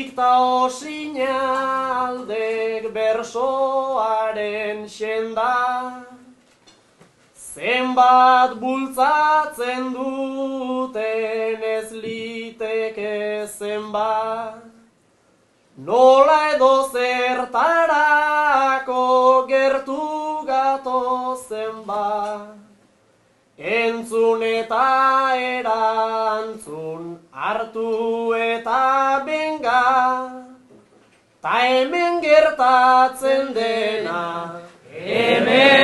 Diktao sinaldek bersoaren xenda, zenbat bultzatzen duten ez liteke zenbat, nola edo zertarako gertu gato zenbat, entzun eta erantzun, hartu eta benga, ta hemen gertatzen dena, hemen